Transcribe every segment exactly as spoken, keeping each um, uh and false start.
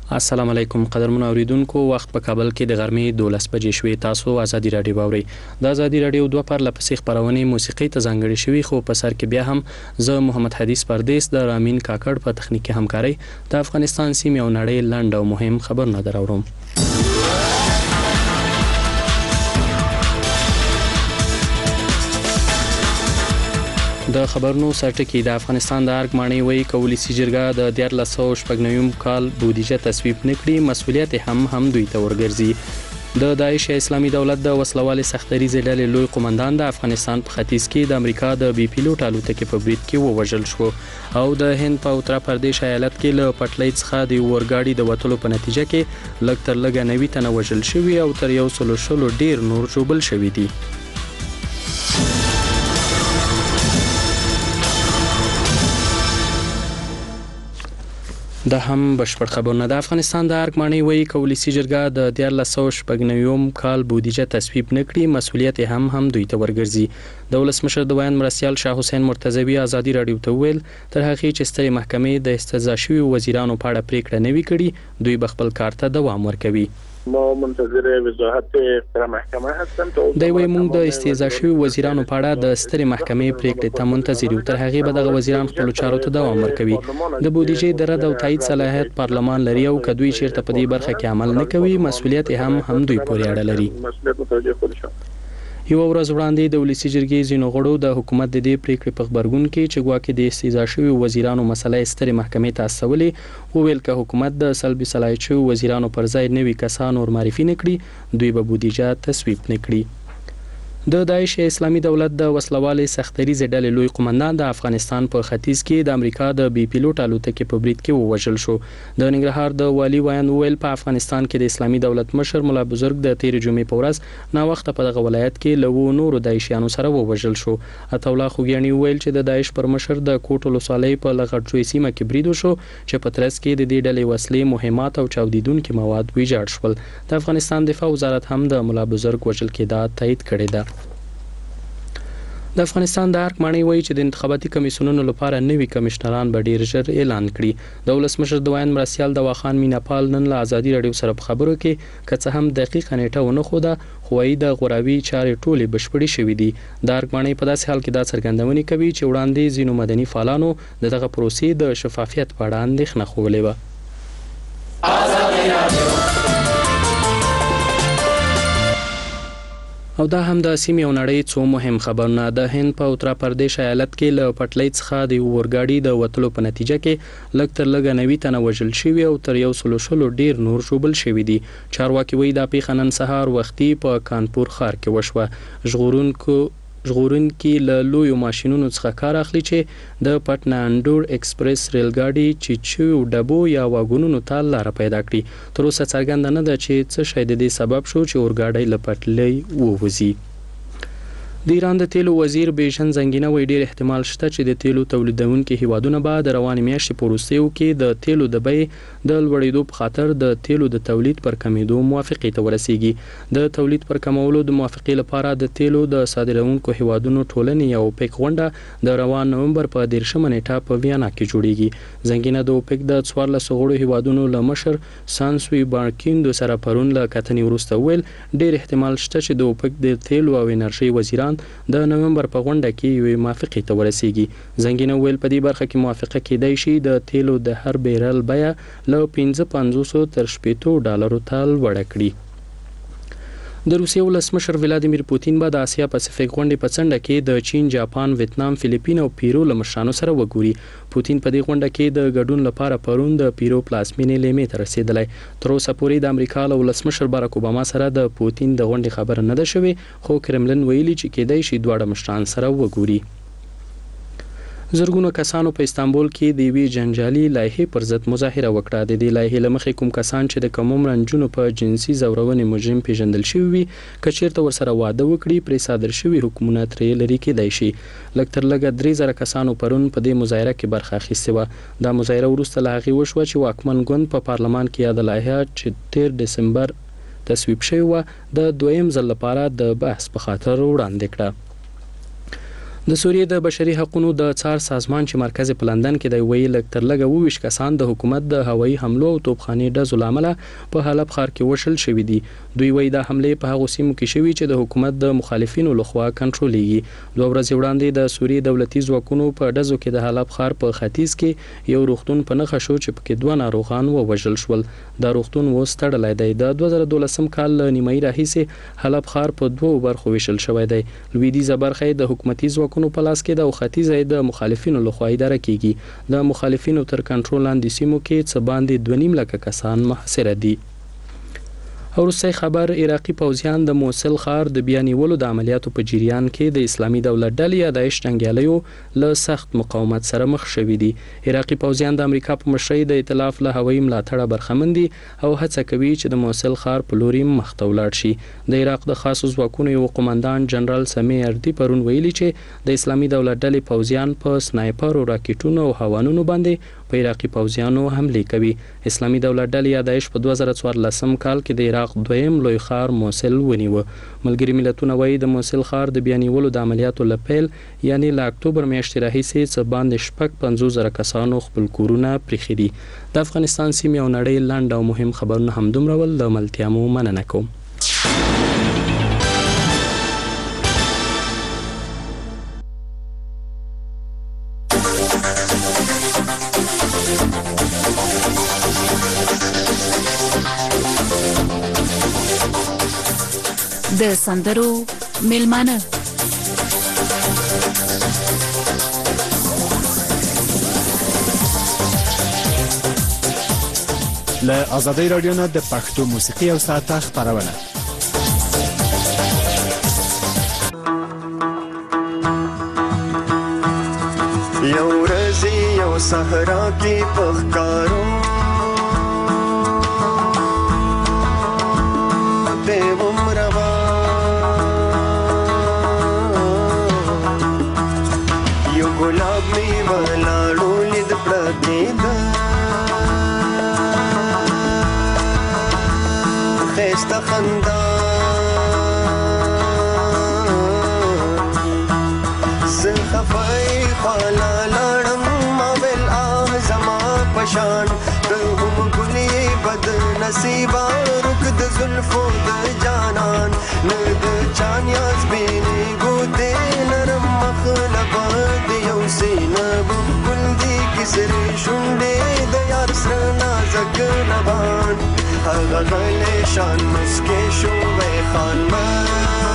السلام علیکم قدرمن اوریدونکو، وخت په کابل کې د غرمې دولس بجې شوې. تاسو ازادي رادیو واورئ. د ازادي رادیو دوه پرله پسې خبرونه موسیقي ته ځانګړې شوي، خو په سر کې بیا هم زه محمد حدیث پردیس د رامین کاکړ په تخنیکی همکاري د افغانستان سیمې او نړۍ لنډ او مهم خبرونه دراوړم. د خبرونو سرټکی د افغانستان د ارګ ماڼۍ وی کولیسي جرګه د دیارلس سوه شپږ نویم کال بودیجه تصویب نکړي، مسؤلیت هم هم دوی ته ورګرځي. د داعش اسلامي دولت د وسلوالې سختریزې ډلې لوی قومندان د افغانستان په ختیځ کې د امریکا د بي پیلوټ الوتکې په برید کې ووژل شو، او د هند په اتر پردیش ایالت کې له پټلۍ څخه د اورګاډي د وټلو په نتیجه کې لږ تر لږه نوي تنه وژل شوي او تر یو سلو شلو ډیر نور ژوبل شوي دي. د هم بشپړ خبرونه. د افغانستان د ارګ ماڼۍ وی کولیسي جرګه د دیارلس سوه شپږ نویم کال بودیجه تصویب نکړي، مسؤلیت هم هم دوی ته ورګرځي. د ولسمشر د بیان مرستیال شاه حسین مرتضوی ازادي رادیو ته ویل تر هغه چې سترې محکمې د استزا شوي وزیرانو په اړه پریکړه نه وي کړې، دوی به خپل کار ته دوام ورکوي. ما منتظر وضاحت ستره محکمه هستم. دوی وایي موږ د استیضاح شوي وزیرانو په اړه د سترې محکمې پریکړې ته منتظر یو، تر هغې به دغه وزیران خپلو چارو ته دوام ورکوي. د بودیجې د رد او تایید صلاحیت پارلمان لري، او که دوی چیرته په دې برخه کې عمل نه کوي، مسؤلیت هم هم دوی پورې اړه لري. مسؤلیت متوجه خودشان. یو ورځ وړاندې د ولسی جرګې ځینو غړو د حکومت د دې پریکړې په خبرګون کې چې ګواکې د استیضاح شوي وزیرانو مسله سترې محکمې ته استولې، وویل که حکومت د سلبي صلاحیت شوي وزیرانو پر ځای نوي کسان ور معرفي نه کړي، دوی به بودیجه تصویب نه کړي. د داعش اسلامي دولت د وسلوالې سختریزې ډلې لوی قومندان د افغانستان په ختیځ کې د امریکا د بي پیلوټ الوتکې په برید کې ووژل شو. د ننګرهار د والي ویان ویل په افغانستان کې د اسلامي دولت مشر مولا بزرګ د تیر جمعې په ورځ نا وخت په دغه ولایت کې له نورو داعشیانو سره ووژل شو. عطاالله خوګیاڼي ویل چې د داعش پر مشر د کوټ ولسوالۍ په لغړجوی سیمه کې برید وشو چې په ترڅ کې د دې ډلې وسلې، مهمات او چاودیدونکي مواد ویجاړ شول. د افغانستان دفاع وزارت هم د مولا بزرګ وژل کېدا تایید کړی ده. د افغانستان د ارګ ماڼۍ وایي چې د انتخاباتي کمیسیونونو لپاره نوي کمشنران به ډیر ژر اعلان کړي. د ولسمشر د ویان مرستیال دواخان میناپال نن له ازادي رادیو سره په خبرو کې که څه هم دقیقه نیټه ونه ښوده، خو وايي د غوراوي چارې ټولې بشپړې شوې دي. د ارګ ماڼۍ په داسې حال کې دا څرګندونې کوي چې وړاندې ځینو مدني فعالانو د دغه پروسې د شفافیت په اړه اندېښنه ښودلې وه. او دا هم د سیمې او نړۍ څو مهم خبرونه. د هند په اتر پردیش ایالت کې له پټلۍ څخه د اورګاډي د وټلو په نتیجه کې لږ تر لږه نوي تنه وژل شوي او تر یو سلو شلو ډیر نور ژوبل شوي دي. چارواکي وایي دا پیښه نن سهار وختي په کانپور ښار کې وشوه. ژغورونکو ژغورونکي له لویو ماشینونو څخه کار اخلي چې د پټناندور ایکسپریس ریلګاډي چیچو ډبو یا واګونونو ته لاره پیدا کړي. تر اوسه څرګنده نه ده چې څه شی د دې سبب شو چې اورګاډي له پټلۍ ووځي. د ایران د تیلو وزیر بیژن زنګینه وایي ډیر احتمال شته چې د تیلو تولیدونکو هیوادونه به د روانې میاشتې په وروستیو کې د تیلو د بیې د لوړېدو په خاطر د تیلو د تولید پر کمیدو موافقې ته ورسیږي. د تولید پر کمولو د موافقې لپاره د تیلو د صادرونکو هیوادونو ټولنې او اوپک غونډه د روان نومبر په دیرشمه نیټه په ویانا کې جوړیږي. زنګینه د اوپک د څوارلس غړو هیوادونو له مشر سانسوي بارکیندو سره پرون له کتنې وروسته ویل ډیر احتمال شته چې د اوپک د تیلو او انرژي وزیران د نومبر په غونډه کې یوې موافقې ته ورسیږي. زنګینه ویل په دې برخه کې موافقه کېدای شي د تیلو د هر بیرل بیه له پنځه پنځوسو تر شپېتو ډالرو ته لوړه کړي. د روسیې ولسمشر ولادیمیر پوتین به د اسیا پاسفیک غونډې په څنډه کې د چین، جاپان، ویتنام، فلیپین او پیرو له مشرانو سره وګوري. پوتین په دې غونډه کې د ګډون لپاره پرون د پیرو پلازمینې لیمې ته رسیدلی. تر اوسه پورې د امریکا له ولسمشر باراک اوباما سره د پوتین د غونډې خبره نه ده شوې، خو کرملن ویلي چې کېدای شي دواړه مشران سره وګوري. زرګونو کسانو په استانبول کې د یوې جنجالي لایحې پر ضد مظاهره وکړه. د دې لایحې له مخې کوم کسان چې د کم عمره نجونو په جنسي ځورونې مجرم پیژندل شوي وي، که چیرته ورسره واده وکړي، پرې صادر شوي حکمونه ترې لرې کېدای شي. لږ تر لږه درې زره کسانو پرون په دې مظاهره کې برخه اخیستې وه. دا مظاهره وروسته له هغې وشوه چې واکمن ګوند په پارلمان کې یاده لایحه چې تیر ډسمبر تصویب شوې وه د دویم ځل لپاره د بحث په خاطر وړاندې کړه. د سوریې د بشري حقوقو د څار سازمان چې مرکز په لندن کې دی ویل تر لږه وویشت کسان د حکومت د هوایي حملو او توپخانې ډزو لامل په حلب ښار کې وشل شوی دي. دوی وایي د حملې په هغو سیمو کې شوی چې د حکومت د مخالفینو لخوا کنټرولېږي. دوه ورځې وړاندې د سوریې دولتي ځواکونو په ډزو کې د حلب ښار په ختیځ کې یو روغتون په نښه شو چې پکې دوه ناروغان ووژل شول. دا روغتون اوس تړلی دی. د دوه زره دولسم کال له نیمایي راهیسې حلب ښار په دوو برخو ویشل شوی دی. لویدیځه برخه د حکومتي ځواکونو په لاس کې د ختیځه د مخالفینو لخوا اداره کیږي. د مخالفینو تر کنټرول لاندې سیمو کې څه باندې دوه نیم لکه کسان محاصره دي. وروستی خبر عراقي پوځیان د موصل ښار د بیا نیولو د عملیاتو په جریان کې د اسلامي دولت ډلې یا داعش جنګیالیو له سخت مقاومت سره مخ شوي دي. عراقي پوځیان د امریکا په مشرۍ د ائتلاف له هوایي ملاتړه برخمن دي او هڅه کوي چې د موصل ښار په لوري مخ ته ولاړ شي. د عراق د خاصو ځواکونو یو قومندان جنرال سمی اردي پرون ویلي چې د اسلامي دولت ډلې پوځیان په سنایپر او راکټونو او هوانونو باندې په عراقي پوځیانو حمله کوي. اسلامي دولت ډلې یا داعش په دوه زره څوارلسم کال کې د عراق دویم لوی ښار موصل ونیو. ملګري ملتونه وایي د موصل ښار د بیا نیولو د عملیاتو له پیل یعنی له اکتوبر میاشتې راهیسې څه باندې شپږ پنځوس زره کسانو خپل کورونه پریښي دي. د افغانستان سیمې او نړۍ لنډ او مهم خبرونه همدومره ول. د ملتیا مو مننه کوم. د سندرو میلمانه له آزادۍ رادیو نه د پښتو موسیقي او ساعته خپرونه. یو ورځ یو صحرا کې پخکارو خسته خندا زه خفای خوالا لړم ماویل آه زما پشان د هم ګلې بد نصیبا رک د زلفو د جانان نه د چانیاز بینې ګوتې نرم مخلب د یو سینه بلبل دی کسرې شونډې د یار سره نازک لبان هغه غلی شان مسکې شوی خانمان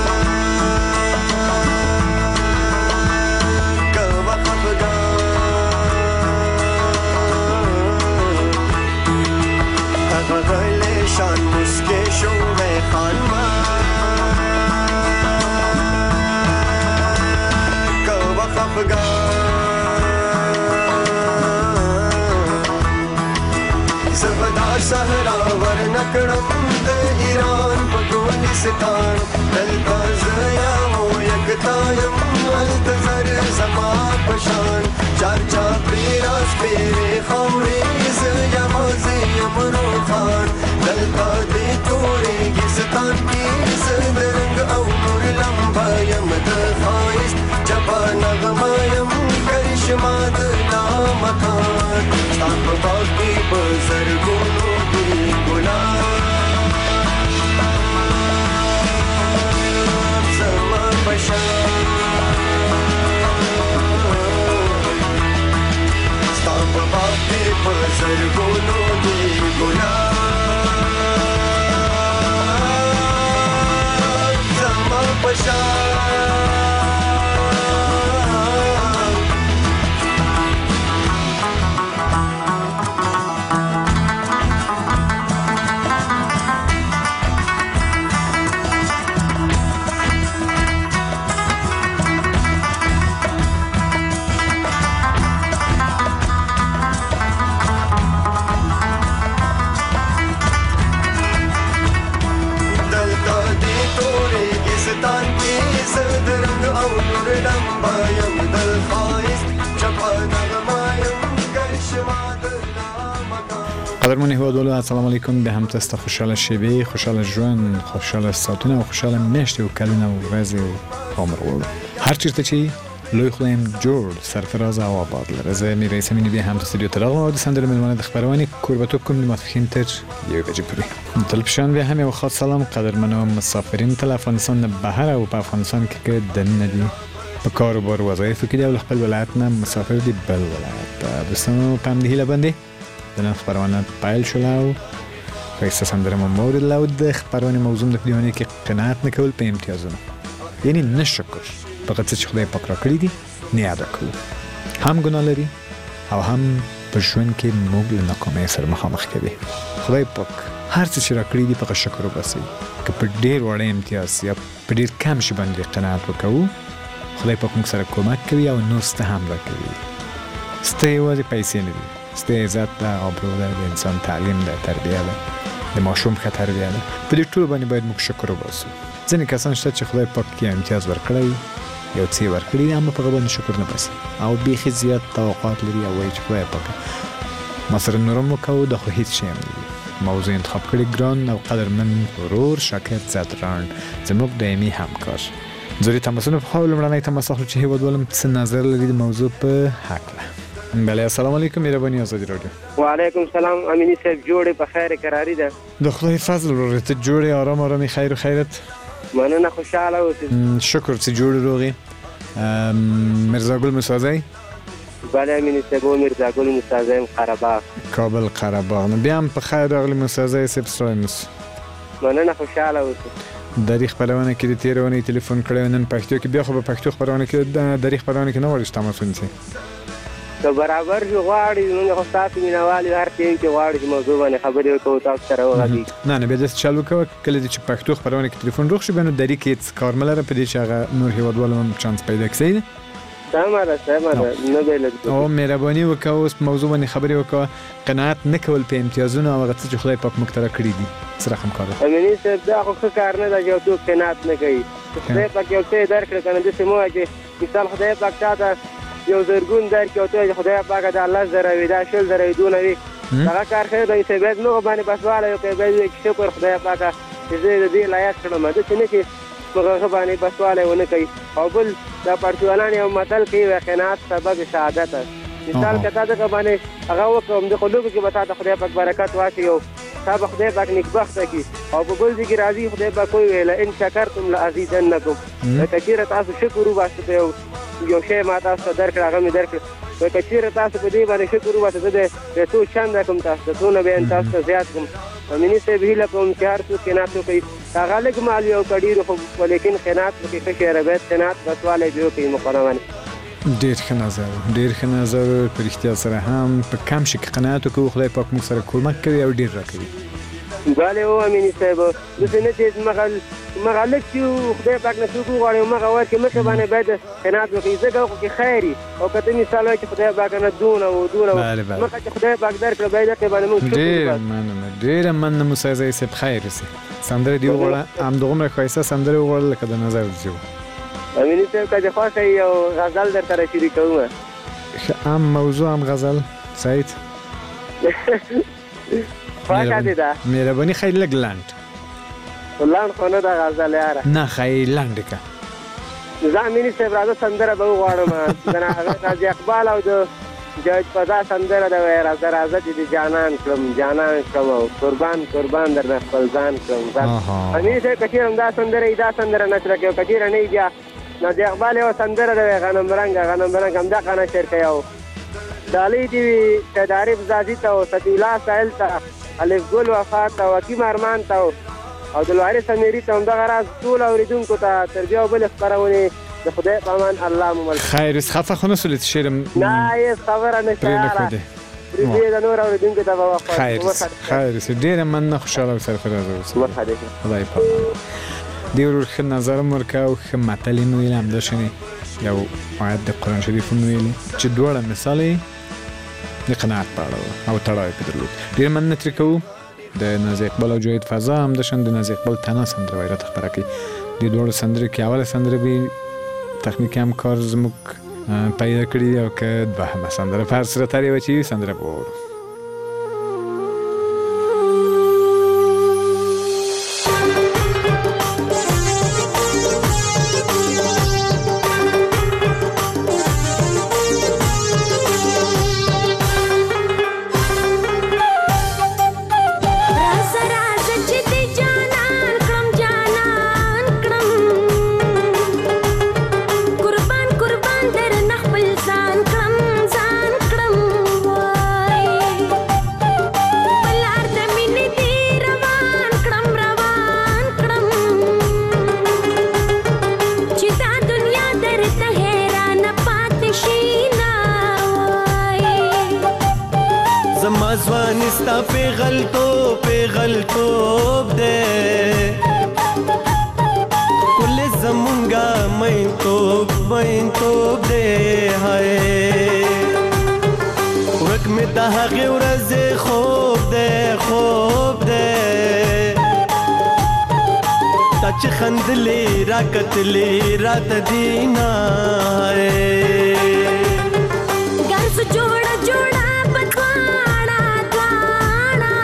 کوه خفګان هغه غلی شان مسکې شوی خانمان کوه خفګان زبدا صحرا ورنکړم د ایران په ګلستان دلته زه یم یکتا یم هلته زر زما په شان چار چاپېره راسپېرې خاورې زه یم زه یم روښان دلته د تورېږستان کې زه د رنګ او نور لمبه یم د ښایست چپه نغمه یم کرشمه د لامکان ستا په باغ کې په زرګونو ګلي ګلان زما په شان ستا په باغ کې په زرګونو ګلي ګلان زما په شان قدرمن هیوادوالو السلام علیکم. به همتست خوشحال شیوه، خوشحال ژوند، خوشحال ساعتونه و خوشحال میاشتې و کلونه و ورځې و عمر وړو. هر چیرته چې لوی خدایم جوړ سرفراز او آباد لره. زه میرایس امینی بیا هم تو استودیو تلاغ و سندر ملمانه د خبرونه کوربتو کوم د ماسپښین تر یو بجې پورې. تلپشان بیا هم یو خاص سلام قدرمنو مسافرین تل افغانستان نه بهر او په افغانستان کې کې دنه دي په کار او بار وظایف کې د خپل ولایت نه مسافر دي بل ولایت. دوستانو په دې هیله باندې د نن خبرونه پایل شول. فایسته سندره مو مورد لاو د خبرونه موضوع د دیونه کې قناعت نکول په امتیازونه، یعنی نشکر فقط چې خدای پاک را کړی دي نه ادا کول، هم ګناه لري او هم په ژوند کې موږ له ناکامۍ سره مخامخ کوي. خدای پاک هر څه چې را کړی دي په شکر وباسئ. که په ډیر وړ امتیاز یا په ډیر کم شي باندې قناعت وکړو، خدای پاک موږ سره کومک کوي او نور ست هم راکوي. ست یوازې پیسې نه دي، ست عزت ده، آبرو ده، د انسان تعلیم ده، تربیه ده، د ماشوم ښه تربیه ده. په دې ټولو باندې باید موږ شکر وباسو. ځینې کسان شته چې خدای پاک یې امتیاز ورکړی، یو څه ورکړي دي، اما په هغه باندې شکر نه باسي او بیخي زیات توقعات لري او وایي چې خدای پاک ما سره نورم وکړو، دا خو هیڅ شی هم نه دي. موضوع انتخاب کړی ګران او قدرمن ورور شاکر زدران زموږ دایمي همکار. زه دې تماسونه په خپل لومړنی تماس اخلو چې هیوادوالم څه نظر لري د موضوع په هکله. بله، السلام علیکم. مهرباني آزادي رادیو. وعلیکم السلام. امینی صاحب جوړې په خیر قراری ده؟ د خدای فضل ورور ته جوړې آرام آرامي خیر و خیرت. مننه، خوشاله اوسئ. شکر چې جوړ روغي. مرزا ګل مسازی. بله امینی صاحب، مرزا ګل مسازی قره باغ کابل قره باغ. نو بیا هم په خیر راغلی مسازی صاحب. سلامس. مننه، خوشاله اوسئ. د دې خبرونه کې د تیرونې ټلیفون کړو نن پښتو کې، بیا خو په پښتو خبرونه کې د دې خبرونه کې نه ورښت تماس ونیسي. که برابر جو غواړي موږ خو تاسو مینوالي هر ټیم کې غواړي چې موضوع باندې خبرې وکړو تاسو سره وغږیږو. نه نه بیا داسې چل وکړه کله چې پښتو خبرونه کې ټلیفون روغ شي، بیا نو درې کې هېڅ کار مه لره په دې چې هغه نور هېوادوالو هم چانس پیدا کړي. صحیح ده؟ سمه ده سمه ده. نه به لږ او مهرباني وکړه اوس په موضوع باندې خبرې وکړه. قناعت نه کول په امتیازونو او هغه څه چې خدای پاک موږ ته راکړي دي څه رقم کار دی؟ امیني صاحب دا خو ښه کار نه ده چې یو څوک قناعت نه کوي. خدای پاک یو څه یې درکړه که نه داسې مه وایه چې مثال خدای پاک تا ته یو زرګون درکړي او ته وایې چې خدای پاکه دا لس زره وي، دا شل زره وي، دونه وي، هغه کار ښه دی. چې باید نو باندې بسوالی وکړې، باید ووایي چې شکر خدای پاکه چې زه د دې لایق کړم. داسې نه چې هغه باندې بسوالی ونه کوي. او بل دا پړتوالان یو متل کوي وایي قناعت سبب سعادت. مثال که تا دغه باندې هغه وکړه همدغه لوبو کې به تا ته خدای پاک برکت واچوي او تا به خدای پاک نیکبخته کړي. او په بل ځای کې راځي خدای پاک وایي لئن شکرتم لازیدنکم. که چېرې تاسو شکر وباسئ په یو یو شی ما تاسو ته درکړه هغه مې درکړه، که چېرې تاسو په دې باندې شکر وباسئ زه د څو چنده کوم تاسو ته څونه بیا تاسو ته زیات کوم. امیني صاحب هیله کوم چې هر څوک قناعت وکړي، هغه لږ مال وي او که ډېر خو لیکن قناعت وکړي. ښه شی دی، باید قناعت بسوالی دې وکړي مقدماً. ډېر ښه نظر ډېر ښه نظر. په رښتیا سره هم په کم شي کې قناعت وکړو، خدای پاک موږ سره کومک کوي او ډېر راکوي. بله او امیني صاحب داسې نه چې مغه لږ چې خدای پاک نه څوک وغواړي او مغه ورکړي، مخکې باندې باید قناعت وکړي. ځکه خو کې خیر وي او که ته مثال وایي چې خدای پاک نه دونه و دونه مخکې چې خدای پاک درکړه باید هغې باندې موږ شکر ډېره مننه ډېره مننه مسازی صاحب. خیر اوسې. سندره دې وغواړه، همدغومره ښایسته سندره وغواړه لکه د نظر دې و. امیني صاحب که دې خوښه وي یو غزل در سره شریکومه. هم موضوع هم غزل. سعید خوښه دې ده؟ مهرباني ښایي لږ لنډ. لنډ خو نه ده غزل یاره. نه ښایي لنډ که. زه امیني صاحب راځه سندره به وغواړم د قاضي اقبال او د جاوید فضا سندره ده وایي راځه راځه چې دې جانان کړم جانان کړم او قربان قربان درنه خپل ځان کړم. امیني صاحب که چېرې همدا سندره وي دا سندره نشره کوي، که چېرې نه وي بیا قاضي اقبال یوه سندره ده وایي غنم رنګه غنم رنګ همدغه نشر کوي. او ډالۍ دې وي شهدارب زادي ته او سفیلا سایل ته الف ګل وفا ته او حکیم ارمان ته او دلوارث امیري ته همدغه راز ټول اورېدونکو ته تر بیا او بلې خپرونې د خدای په امان الله مو مل. خیر اوس خفه خو نه سولې چې شعر نه هېڅ خبره نشته یاره، پرېږدې د نور اورېدونکو ته به وخت. خیر خیر اوسې. ډېره مننه، خوشحاله او سرفراز اوسې. مرحبا دې خدای په امان. دې ورور ښه نظر هم ورکړه او ښه متل یې ویلې، همداشانې یو آیت د قرآن شریف هم ویلې چې دواړه مثال یې د قناعت په اړه او تړاو یې پرې درلود. ډېر مننه ترې کوو. د نازي اقبال او جاوید فضا همداشان د نازي اقبال تنها سندره وایي راته خپره کوي. دې دواړو سندرې کې اوله سندره به تخنیکي همکار زموږ پیدا کړي او که دوهمه سندره په هر صورت هر یوه چې وي سندره به وورو. زما ځواني ستا پیغلتوب پیغلتوب دی کل زمونږه مینتوب مینتوب دی هی ورک مې د هغې ورځې خوب دی خوب دی تا چې خندلې راکتلې راته دینا ګرځ جوړه جوړه بدواړه دواړه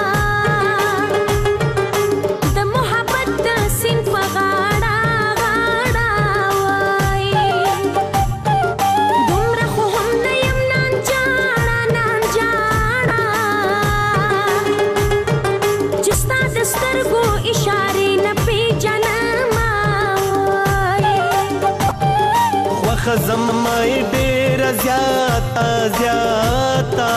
د محبت د سیند په غاړه غاړه وایي دومره خو هم نه یم نانجاړه نانجاړه چې ستا د سترګو اشارې نه پیژنمه وایي خوښه زما یې ډېره زیاته زیاته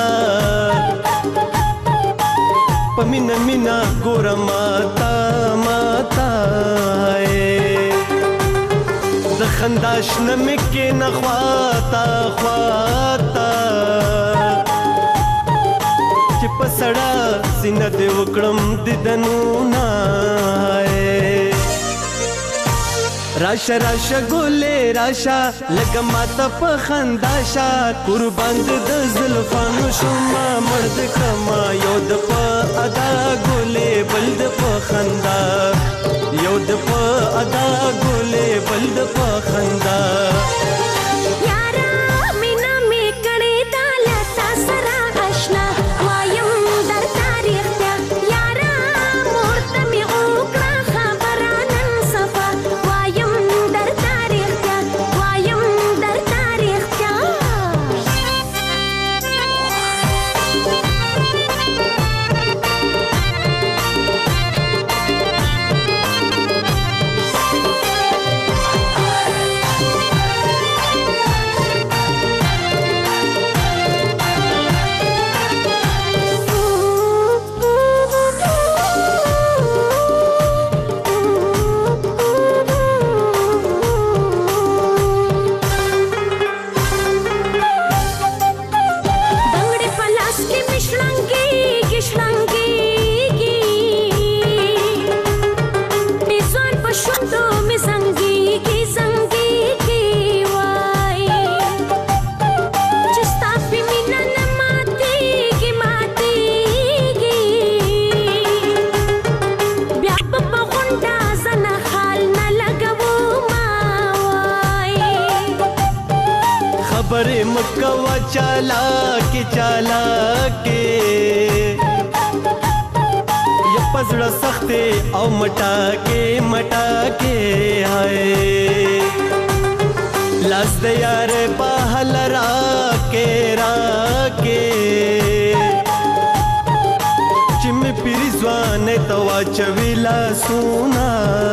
په مینه مینه ګوره ماته ماته د خندا شنه مې کښېنه خواته خواته چې په سړه سینه دې وکړم دیدنونه راشه راشه ګلې راشه لکه ماته په خندا شه قربان دې د زلفانو شومه مړ دې کړمه یو د په ادا ګلې بل د په خندا یو د په ادا ګلې بل د په خندا یاره مینه مې کړې ده له تا سره اشنا وایم درته رښتیا یاره مور ته مې وکړه خبره نن صفا وایم درته رښتیا وایم درته رښتیا بنګړې په لاس کې مې شړنګېږي شړنګېږي بې ځوان په شونډو مې زنګېږي زنګېږي وایي چې ستا په مینه نه ماتېږي ماتېږي بیا به په غونډه زنه خال نه لګومه وایي خبرې مکوه چالاکې چالاکې یا په زړه سختې او مټاکې مټاکې هی لاس د یارې په حل راکې راکې چې مې پیري ځوانۍ ته واچوي لاسونه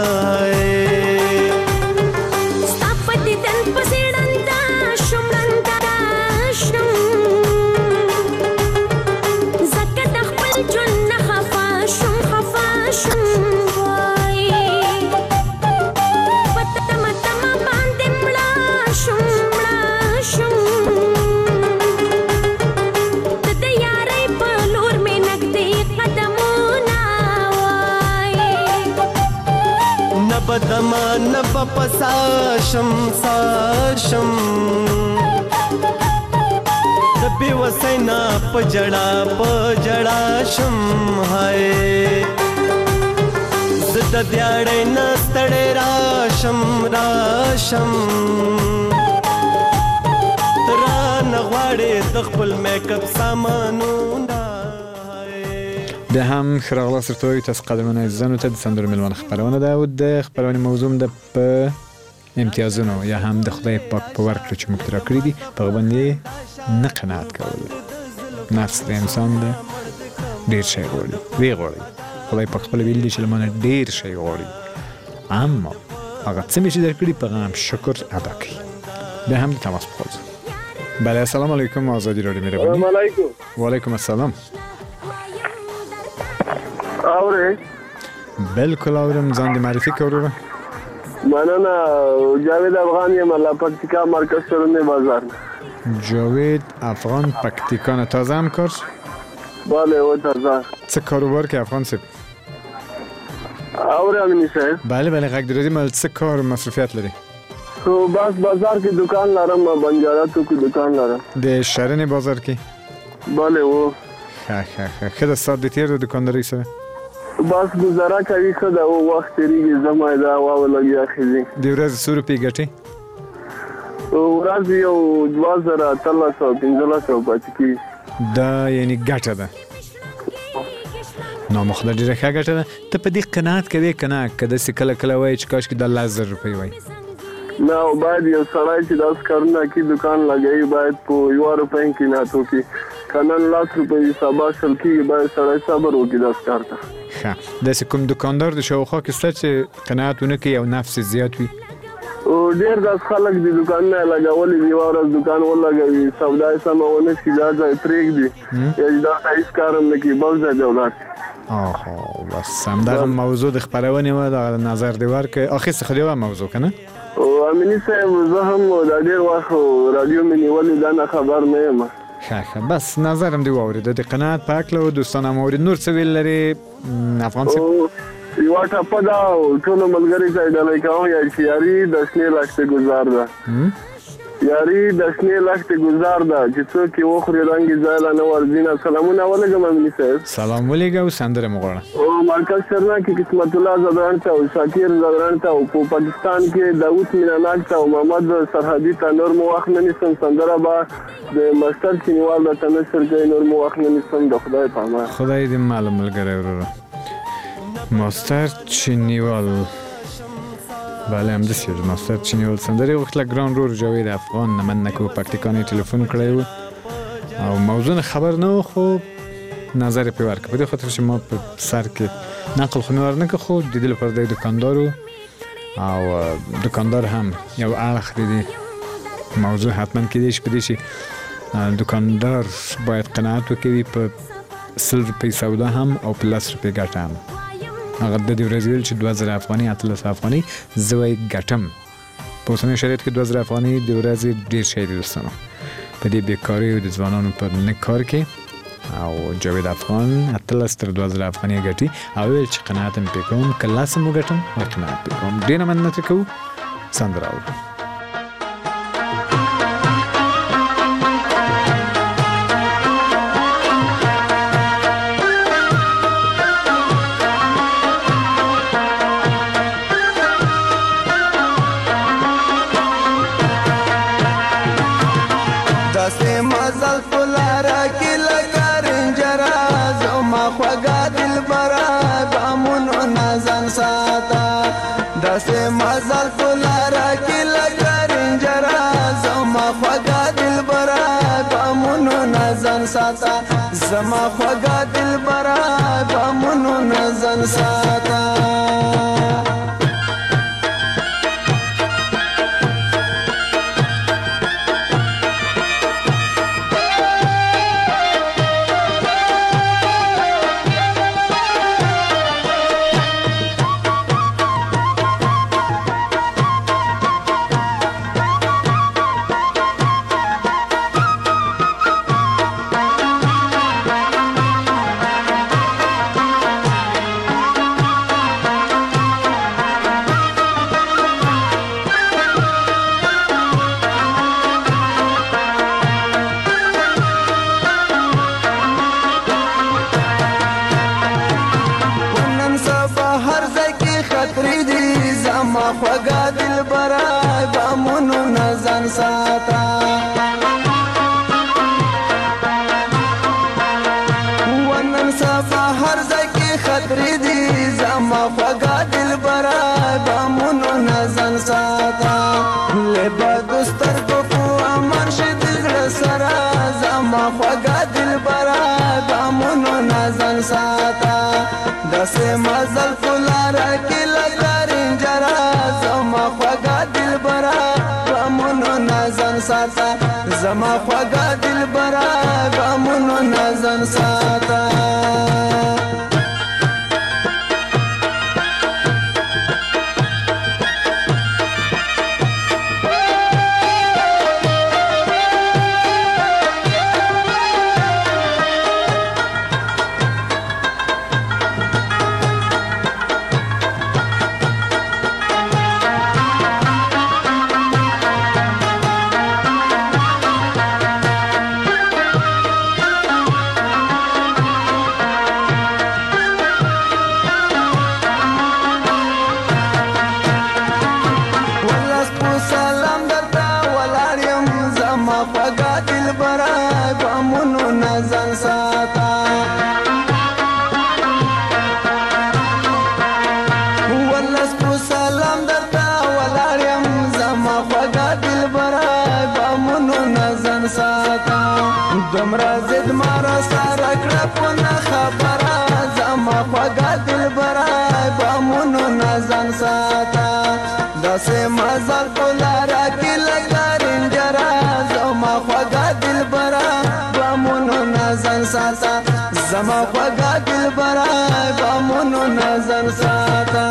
ستا په دیدن پسې ړنده شوم ړنده شوم ځکه د خپل ژوند نه خفه شوم خفه شوم وایي په تمه تمه باندې مړه شوم مړه شوم د ده یارۍ په لور مې نږدې قدمونه وایي نه به دمه نه به په ساشم ساشم د بېوسۍ نه په جړا په جړا شم هی زه د دیاړۍ نه ستړی راشم راشم ته رانه غواړې د خپل میکاپ سامانونه بیا هم ښه راغلاست درته تاسو قدرمنو عزیزانو ته د سندرو میلمانه خپرونه ده او د خپرونې موضوع ده په امتیازونو یا هم د خدای پاک په ورکړه چې موږ ته راکړي دي په هغه باندې نه قناعت کول نفس د انسان ده ډېر شی غواړي ویې غواړي خدای پاک خپله ویلي دي چې له مانه ډېر شی غواړي اما هغه څه مې چې درکړي په هغه هم شکر ادا کړي بیا هم د تماس په خواځو بله السلام علیکم آزادی راډیو مهرباني السلام علیکم وعلیکم السلام اورې بالکل اورم ځان دې معرفي کړو مننه جاوید افغان یم الله پکتیکا مرکز سرونه بازار جاوید افغان پکتیکا تازه هم کار بله و تازه. څه کاروبار کې افغان صاحب؟ اور امینی صاحب. بله بله غږ درځي مل څه کار مصروفیت لري؟ خو بس بازار کې دکان لرم، بنجاراتو کې دکان لرم. د شرن بازار کې؟ بله و. ښه ښه ښه ښه د ساعت د تیر د دکاندارۍ سره؟ بس گزاره کوي ښه ده، وخت تېرېږي، زما دا واوه لګیا ښځې. د ورځې څو روپۍ ګټې؟ ورځ یو دوه زره اتلس سوه پنځلس سوه پاتې کېږي. دا یعنې ګټه ده؟ نامخدا ډېره ښه ګټه ده. ته په دې قناعت کوې که نه؟ که داسې کله کله وایي چې کاشکې دا لس زره روپۍ وای؟ نه باید یو سړی چې داسې کارونه کوي دکان لګوي باید په یوه روپۍ هم قناعت وکړي. که نن لس روپۍ سبا شل کېږي باید سړی صبر وکړي داسې کار ته. ښه داسې کوم دکاندار د شاوخوا کې شته چې قناعت ونه کوي او نفس یې زیات وي؟ ډېر داسې خلک دي دکانونه یې لګولي دي، یوه ورځ دکان ولګوي، سودا یې سمه ونه شي، دا ځای پرېږدي، یا چې دا ته هېڅ کار هم نه کوي، بل ځای ته ولاړ شي. آها بس همدغه موضوع د خپرونې وه، دغه نظر دې ورکړې. اخیستې خو د یوه موضوع که نه؟ امیني صاحب زه هم دا ډېر وخت راډیو مې نیولې دا نه خبر نه یم. ښه ښه بس نظر هم دې واورېد. د قناعت په هکله دوستان هم واورېد. نور څه ویل لرې افغان صاحب؟ یوه ټپه ده ټولو ملګري ته یې ډالۍ کوم، یا چې یاري د شنې لښتې ګزار ده، یاري د شنې لښتې ګزار ده، چې څوک یې وخوري رنګ یې ځای لا نه ورځینه. سلامونه ولېږم امیني صاحب. سلام ولېږه او سندره مو غواړه. او مرکز شرنا کې قسمت الله زدران ته او شاکر زدران ته او په پاکستان کې داود میناناک ته او محمد سرحدي ته نور مو وخت نه نیسم. سندره به د مستر چینوال راته نشر کوي، نور مو وخت نه نیسم. د خدای په امان. خدای دې معلوم ملګری وروره. ماستر چینیوال بله همداسې د ماستر چینیوال سندرې غوښتله. ګران رور جاوید افغان نه مننه که پکتیکا نه تلیفون کړی و او موضوع نه خبر نه و، خو نظر یې پرې ورکړه. په دې خاطر چې ما په سر کې نقل خو مې ورنه کړ، خو د دې لپاره دی دکاندار و او دکاندار هم یو اړخ د دې موضوع حتما کېدی شي په دې چې دکاندار باید قناعت وکوي په سل روپۍ سودا هم او په لس روپۍ ګټه هم. هغه د دې ورځې ویل چې دوه زره افغانۍ اتلس افغانۍ زه وایي ګټم. په اوسني شرایط کې دوه زره افغانۍ د ورځې ډېر شی دی دوستانو. په دې بېکارۍ او د ځوانانو په نه کار کې او جاوید افغان اتلس تر دوه زره افغانۍ ګټي او ویل چې قناعت هم پرې کوم، که لس هم وګټم نو قناعت پرې کوم. ډېره مننه ترې کوو. سندره اورو. داسې مزل په لاره کې لکه رنجره زما خوږه دلبره بامونو نه ځان ساته، زما خوږه دلبره بامونو نه ځان ساته. خوږه دلبره بامونو نه ځان ساته، ونن سبا هر ځای کې خطرې دي زما خوږه دلبره بامونو نه ځان ساته. لبه د سترګو په امان شي د زړه سره زما خوږه دلبره بامونو نه ځان ساته. داسې مزل په لاره کې لکه رنجره زما خوږه دلبره غمونو نه ځان ساته، زما خوږه دلبره غمونو نه ځان ساته. ساته ولس په سلام درته ولاړ یم زما خوږه دلبره بامونو نه ځان ساته دومره ضد ما راسره کړه په نه خبره زما خوږه دلبره بامونو نه ځان ساته داسې مزل په لاره کې لکه رنجره زما خوږه دلبره بامونو نه ځان ساته زما خوږه دلبره بامونو نه ځان ساته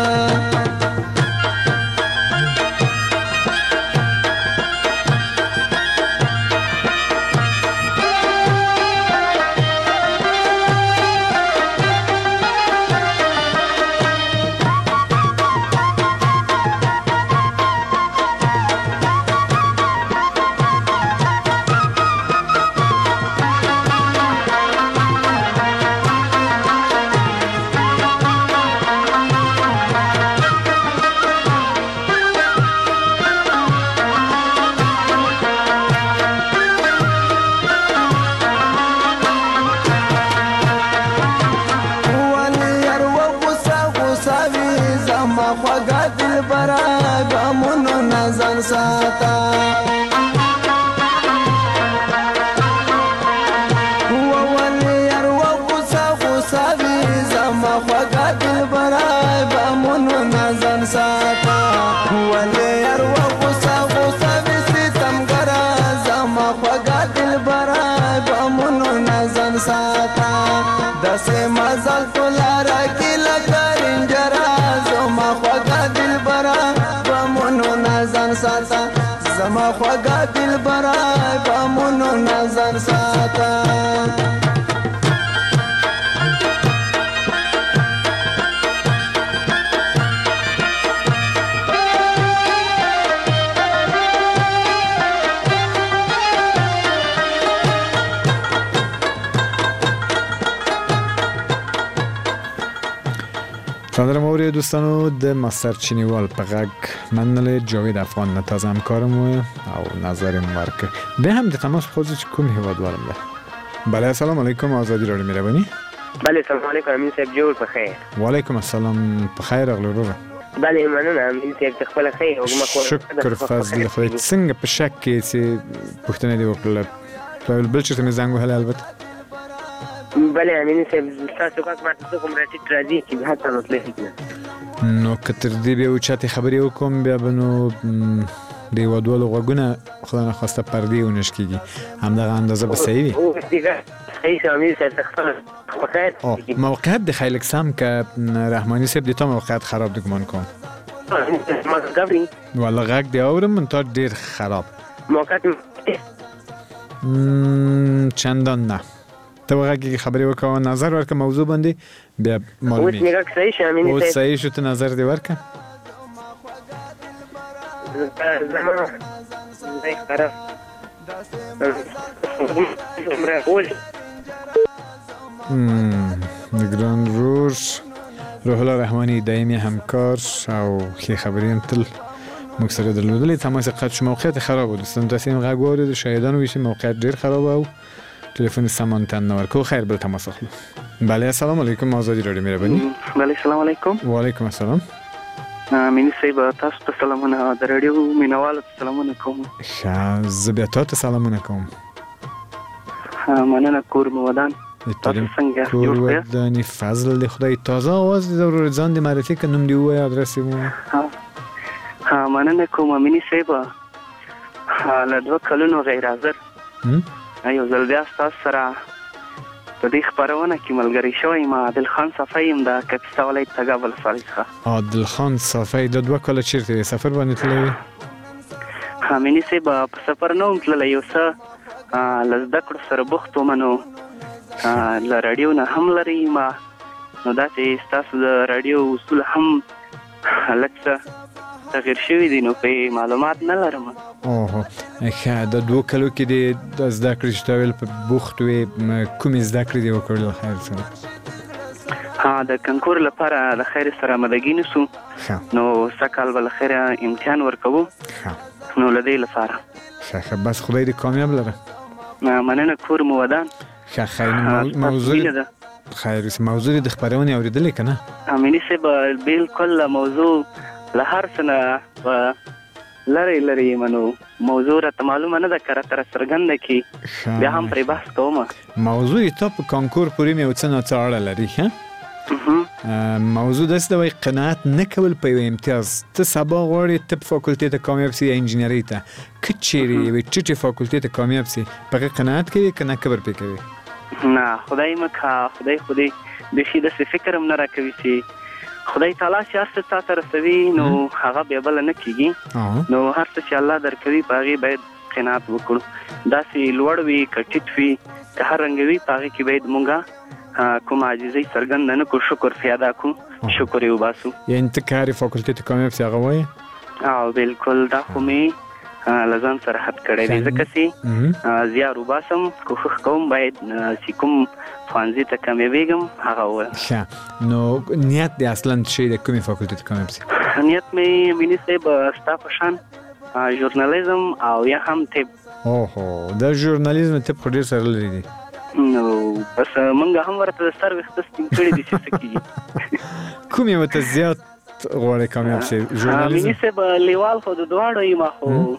ساتا وولي يروى غوسا غوسا بي زما خوږه دلبره بامونو نظر ساتا وولي يروى غوسا غوسا بي ستمګره زما خوږه دلبره بامونو نظر ساتا داسې مزل په لاره کې لکه رنجره زما خوږه دلبره بامونو نظر ساتا زما خوږه دلبره بامونو نظر ساتا تندرم آوری دوستانو د مستر چینیوال په غږ منل جاوید افغان نه تازه همکارم او نظرم ورکه به هم د تماس خود چې کوم هیوادوارم ده. بله السلام علیکم آزادی رادیو مهربانی. بله سلام علیکم امین صاحب جوړ په خیر. وعلیکم السلام په خیر اغلو رو. بله مننه امین صاحب خپل خیر او ما شکر فضل خدای څنګه په شک کې چې پښتنه دی وکړه بل چې مې زنګ وهله البته. بله امین صاحب تاسو کا ما تاسو کوم راټی ترازی چې به تاسو تللی نو کتر دی به او چاته خبرې وکم بیا بنو دی ودول غوګونه خدای نه خواسته پردی ونش کیږي همدغه اندازه به صحیح وي. او دیګه صحیح امین صاحب خپل خیر. موقعیت د خیل اقسام که رحمانی صاحب د تا موقعیت خراب دی ګمان کوم. ما غوړي والله غږ دی اورم من تا ډیر خراب. موقعیت چندان نه. ته وغږی خبرې وکاو نظر ورکه موضوع باندې بیا معلومه. اوس میګه صحیح شامل او صحیح شو ته نظر دی ورکه. زما زه خراب. عمره اول نگران روش روح الله رحمانی دائمی همکار او خی خبری هم تل مکسره درلودلی تماس قد شما موقعیت خراب بود دوستان تاسیم غږ وارد شایدان ویشی موقعیت ډیر خراب او تلفن سامان تن نورکو خیر بل تماس اخلو. بله السلام علیکم آزادی رادیو مهربانی. بله السلام علیکم. و علیکم السلام. مینی صاحب تاسو ته سلامونه د رادیو مینوال سلامونه کوم. ښه زه بیا تاسو سلامونه کوم. مننه کور مو ودان. تاسو څنګه کور ودانی فضل دی خدای تازه आवाज ضرور ځان دی معرفي کنم دی وای ادرس مو. ها مننه کوم مینی صاحب. له دوه کلونو غیر حاضر. یو ځل بیا تاسو سره په دې خبرونه کې ملګری شوی ما عادل خان صفای ام د کپستا ولایت تګابل فارغه. عادل خان صفای د دوه کله چیرته سفر باندې تللی؟ ها مینی صاحب په سفر نه تللی یو څه لزده کړ سره بوخت ومنو ل رادیو نه هم لري ما نو دا چې تاسو د رادیو اصول هم لکه تغیر شوی دي نو په معلومات نه لرم. اوه ښه د دوه کلو کې د زده کړې چې تاویل په بوخت وي کومې زده کړې دی وکړل خیر سره؟ ها د کنکور لپاره د خیر سره مدګی نسو نو سکال بل خیر امتحان ورکوو نو لدې لپاره ښه بس خدای دې کامیاب لره. مننه کور مو ودان. ښه خیر موضوع خیر موضوع د خبرونې اورېدلې که نه امیني صاحب بالکل موضوع له هر څه نه لرې لرې منو موضوع راته معلومه نه ده که راته راڅرګنده کړي بیا هم پرې بحث کومه موضوع یې تا په کانکور پورې مې یو څه نه څه اړه لري ښه موضوع داسې ده وایي قناعت نه کول په یو امتیاز ته سبا غواړې ته په فاکولټې ته کامیاب سي یا انجینرۍ ته که چیرې یوې ټیټې فاکولټې ته کامیاب سي په هغې قناعت کوي که نه کبر پرې کوي نه خدای مه که خدای خدای بیخي داسې فکر هم نه راکوي چې خدای تعالی چې هر څه تا ته رسوي نو هغه بیا بله نه کېږي نو هر څه چې الله درکوي په هغې باید قناعت وکړو داسې لوړ وي که ټیټ وي که هر رنګه وي په هغې کې باید مونږه کوم عاجزۍ څرګنده نه کړو شکر پرې ادا کړو شکر یې وباسو یعنې ته که هرې فاکولټې ته کامیاب سي هغه وایې او بالکل دا خو مې له ځان سره حد کړی دی ځکه چې زیار وباسم کوښښ کوم باید چې کوم ښوونځي ته کامیابېږم هغه ووایم ښه نو نیت دی اصلا چې د کومې فاکولټې ته کامیاب سي نیت مې میني صاحب ستا په شان ژورنالیزم او یا هم طب اوهو دا ژورنالیزم طب خو ډېر سره لري دي نو بس موږ هم ورته د سر ویښته سپین کړي دي چې څه کېږي کوم یې ورته زیات غواړې کامیاب سي ژورنالیزم میني صاحب لیوال خو د دواړو یم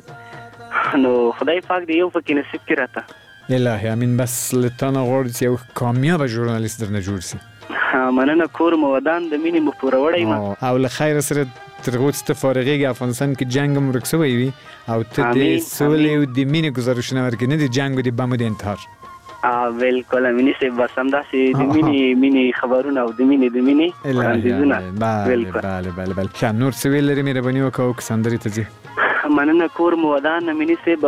خو نو خدای پاک دې یو پکې نصیب کړي راته الهي امین بس له تا نه غواړو چې یو کامیابه ژورنالیست درنه جوړ سي مننه کور مو ودان د مینې مو پوروړی یم او له خیره سره تر هغو چې ته فارغېږې افغانستان کې جنګ هم ورک سوی وي او ته د سولې او د مینې ګزارشونه ورکړې نه د جنګ او د بمو د انتحار بالکل امیني صاحب بس همداسې د مینې مینې خبرونه او د مینې د مینې وړاندیزونه بله بله بله بله ښه نور څه ویل لرې مهرباني وکړه او که سندرې ته ځې مننه کور مو ودان امیني صاحب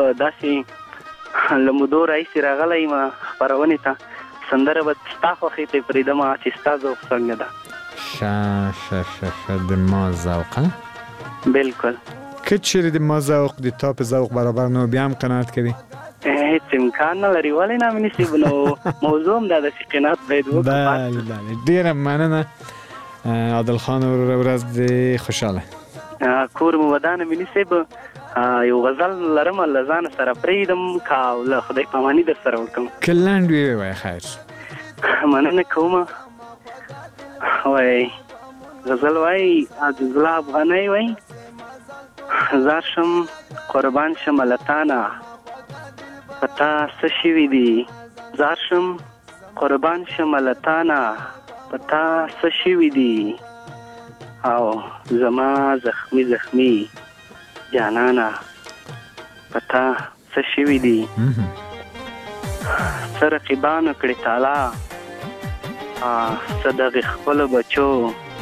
داسې له مودو راهیسې راغلی یم خپرونې ته سندره به ستا خوښې ته پرېږدمه چې ستا ذوق څنګه ده ښه ښه ښه ښه د ما ذوق بالکل که چیرې د ما ذوق د تا په ذوق برابر نه بیا هم قناعت کوي هیڅ امکان نه لري ولې نه امیني صاحب نو موضوع هم دا ده چې قناعت باید وکړو بله بله ډېره مننه عادل خان وروره ورځ دې خوشحاله کور مو ودان امیني صاحب یو غزل لرم له ځانه سره پرېږدم که له خدای پاماني در سره وکړم که لنډ وي ووایه خیر مننه کومه وایي غزل وایي عزیزالله افغانی وایي زار شم قربان شم له تانه په تا څه شوي دي زار شم قربان شم له تانه په تا څه شوي دي او زما زخمی زخمی جانانا په تا څه شوي دي څه رقیبانو کړې تالا څه دغې خپلو بچو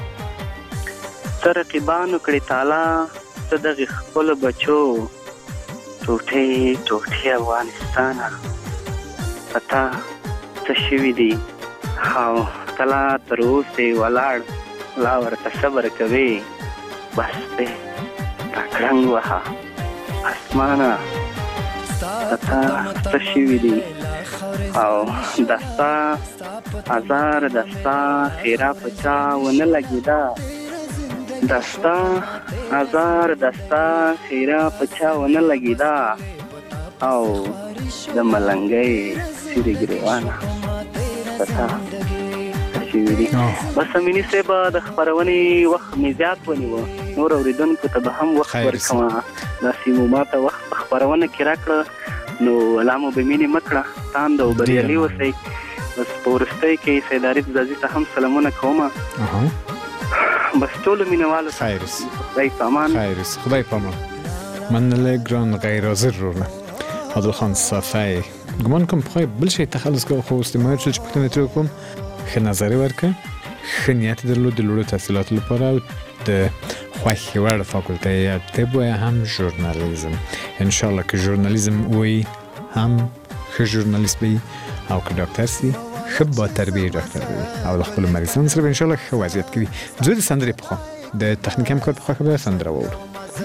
څه رقیبانو کړې تالا څه دغې خپلو بچو ټوټې ټوټې افغانستانه په تا څه شوي دي او ته لا تر اوسې ولاړ لا ورته صبر کوې بس دی را کړنګ وهه اسمانه په تا څه شوي دي او د ستا ازار د ستا خیره په چا ونه لګېده د ستا ازار د ستا خیره په چا ونه لګېده او د ملنګۍ سیرې ګریوانه په تا څه شوي دي بس امیني صاحب د خپرونې وخت مې زیات ونیوه نور اورېدونکو ته به هم وخت ورکومه داسې مو ما ته وخت په خپرونه کې راکړه نو الله مو به مینې مه کړه تاند او بریالي اوسئ بس په وروستۍ کې سید عارف ځاځي ته هم سلامونه کومه بس ټولو مینهوالو خیر خدای په امان خیر خدای په امان مننه ګران غیر حاضر وروره عادل خان صافی ګمان کوم پخوی بل شی تخلص کوم خو استماعي چې پوښتنه ترې کوم ښه نظر ورکړه ښه نیت درلود د لوړو تحصیلاتو لپاره د خوښې وړ فاکولټه یا طب و یا هم ژورنالیزم انشاءالله که ژورنالیزم وی هم ښه ژورنالیست وي او که ډاکټر سي ښه با تربیه ډاکټر وي او له خپلو مریضانو سره به انشاءالله ښه وضعیت کوي زه د سندرې په خوا د تخنیکي همکار په خوا که به سندره واورو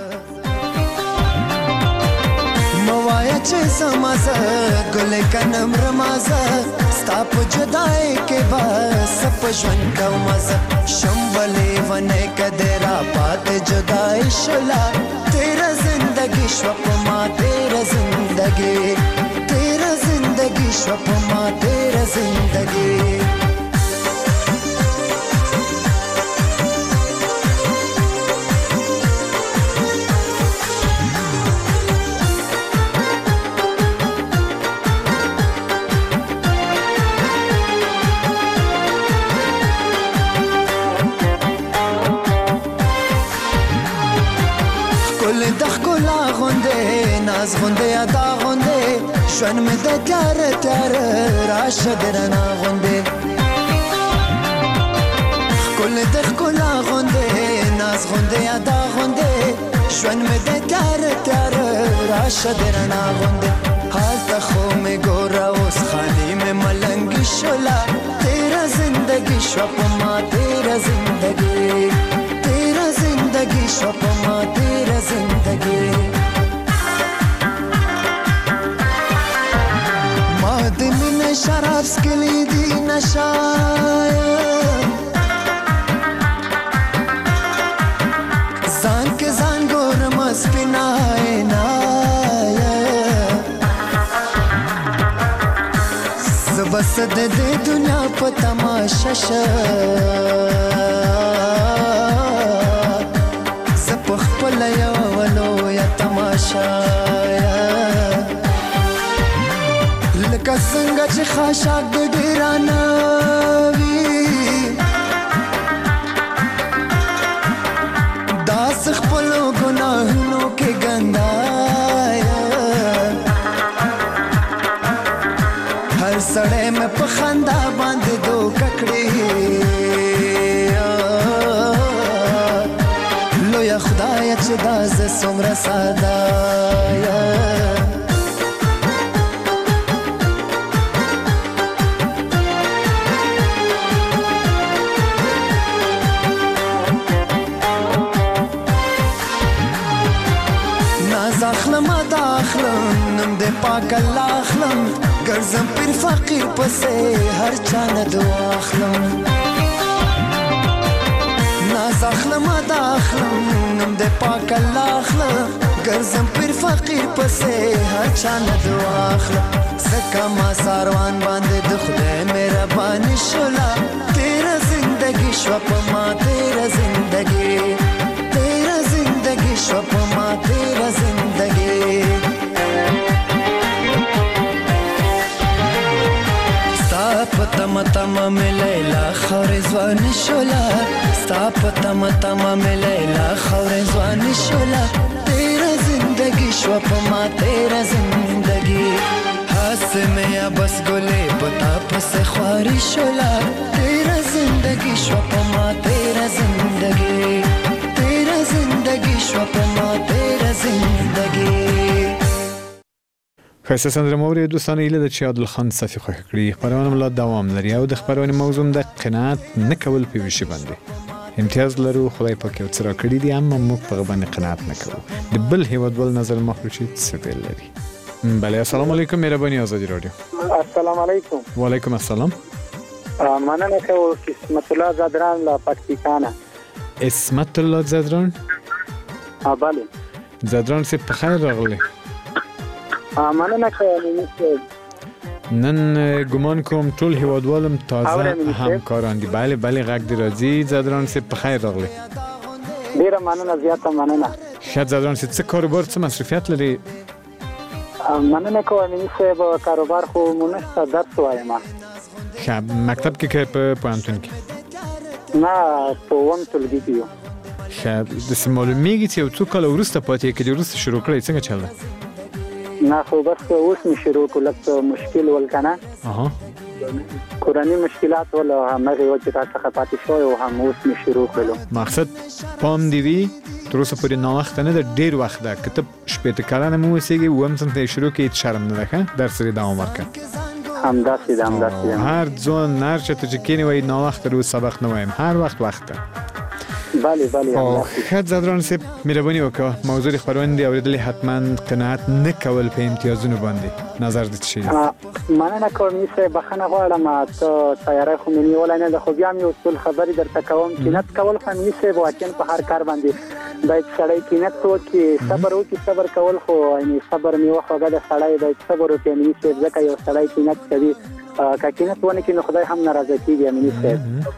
موایا چې زما زه ګلې کنم رمازه ستا په جدای کې بس په ژوند کومه زه شمبلې ونې کدې را پاتې جدای شوله تیره زندګي شوه په ما تیره زندګي تیره زندګي شوه په ما تیره زندگی ناز غنده یا دا غنده شون می ده تیار تیار راش درنا غنده کل دخ کلا غنده ناز غنده یا دا غنده شون می ده تیار تیار راش درنا غنده حال تخو می گورا اس خانی میں ملنگی شلا تیرا زندگی شوپ ما تیرا زندگی تیرا زندگی شوپ ما تیرا زندگی شراب سکلی دی نشایا زان کے زان گورم اسپنائے نایا زبسد دے دنیا پا تماشا شا زپخ پلیا ولو یا تماشا لکه څنګه چې خاشاک د ډیرانه وي داس خپلو ګناهونو کې ګندایا هر سړی مې په خندا باندې دوکه کړې لویه خدایه چې دا زه څومره ساده نم دے پاک اللہ اخلم گرزم پیر فقیر پسے ہر چاند دعا اخلم ناز اخلم ادا اخلم نم دے پاک اللہ اخلم گرزم پیر فقیر پسے ہر چاند دعا اخلم سکا ما ساروان باندے دخلے میرا بانی شلا تیرا زندگی شوپ ما تیرا زندگی تیرا زندگی شوپ ما تیرا زندگی تم تم ملیلا خور زوان شولا ستا پتم تم ملیلا خور زوان شولا تیرا زندگی شوپ ما تیرا زندگی ہاس میں بس گلے پتا پس خواری شولا تیرا زندگی شوپ ما تیرا زندگی تیرا زندگی شوپ ما تیرا زندگی خیسته سندره موری دوستان ایله د چې عادل صافی خوښ کړي خبرونه ملا دوام لري او د خبرونه موضوع د قناعت نه کول په ویشي باندې امتیاز لرو خدای پاک یو څه راکړي دي اما موږ په باندې قناعت نه کوو د بل هیواد بل نظر مخرجي څه ویل لري بله السلام علیکم مهرباني آزادی رادیو السلام علیکم وعلیکم السلام مننه کوم اسمت الله زادران لا پاکستان اسمت الله زادران ها بله زادران سي په خیر راغلی مننه کوم نن ګمان کوم ټول هیوادوالم تازه همکاران دي بله بله غږ دی راځي زادران سي په خیر راغلی ډیره مننه زیاته مننه ښه زادران سي څه کاروبار څه مصرفیات لري مننه کوم چې په کاروبار خو مونږ درس وایم ښه مکتب کې کې په پوهنتون کې نه په وم ټولګي کې یو ښه د معلومیږي چې یو څو کاله وروسته پاتې کې وروسته شروع کړی څنګه چل نه خو بس اوس می شروع کولک مشکل ولکنه اها کورانی مشکلات ولا هغه وجه تاسو خپاتې شو او هم اوس می شروع کړو مقصد پام دی وی تر اوسه پورې نه وخت نه د ډیر وخت ده کتاب شپې ته کارانه مو وسیږي ووم څنګه شروع کې شرم نه ده درس لري دوام ورکړه هم داسې ده هم داسې هر ځون نار چې ته کینی وای نه وخت رو سبق نه وایم هر وخت وخت ده بله بله خد زادران سیب مهرباني وکړه موضوع خبرونه دی اوریدلې حتما قناعت نه کول په امتیازونو باندې نظر دې شي مننه کوم چې بخنه غواړم ته تیاری خو مې نیولای نه خو بیا مې اصول خبرې درته کوم قناعت کول خو مې چې واقعا په هر کار باندې باید سړی قناعت وکړي صبر وکړي صبر کول خو یعنی صبر مې وخوګه د سړی باید صبر وکړي چې ځکه یو سړی قناعت کوي کاکینت ونه کې نو خدای هم ناراضه کیږي امینی صاحب.